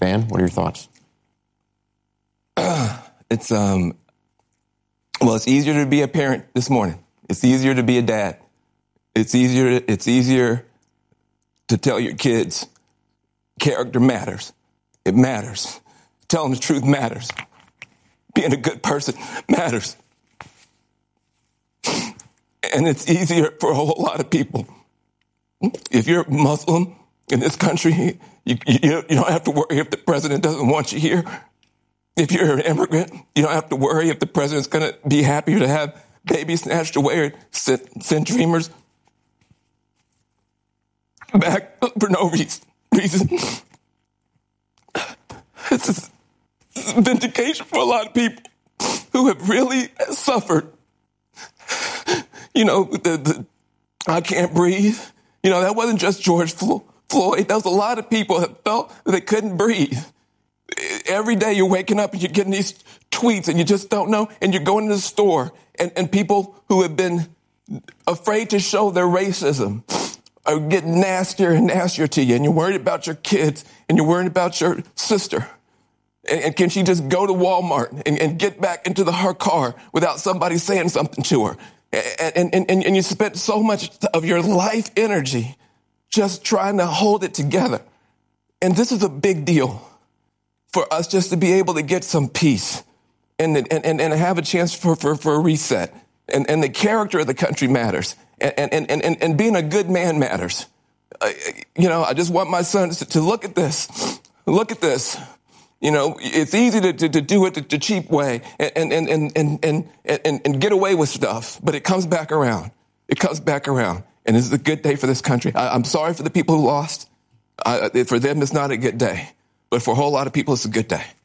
fan. What are your thoughts? It's easier to be a parent this morning. It's easier to be a dad. It's easier to tell your kids character matters. It matters. Telling the truth matters. Being a good person matters. And it's easier for a whole lot of people. If you're Muslim in this country, you don't have to worry if the president doesn't want you here. If you're an immigrant, you don't have to worry if the president's going to be happy to have babies snatched away or send dreamers back for no reason. This is vindication for a lot of people who have really suffered. I can't breathe. That wasn't just George Floyd. That was a lot of people that felt that they couldn't breathe. Every day you're waking up and you're getting these tweets and you just don't know. And you're going to the store and people who have been afraid to show their racism are getting nastier and nastier to you. And you're worried about your kids and you're worried about your sister. And can she just go to Walmart and get back into her car without somebody saying something to her? And you spent so much of your life energy just trying to hold it together. And this is a big deal for us just to be able to get some peace and have a chance for a reset. And the character of the country matters. And being a good man matters. I just want my sons to look at this. Look at this. It's easy to do it the cheap way and get away with stuff, but it comes back around. It comes back around. And this is a good day for this country. I'm sorry for the people who lost. For them, it's not a good day. But for a whole lot of people, it's a good day.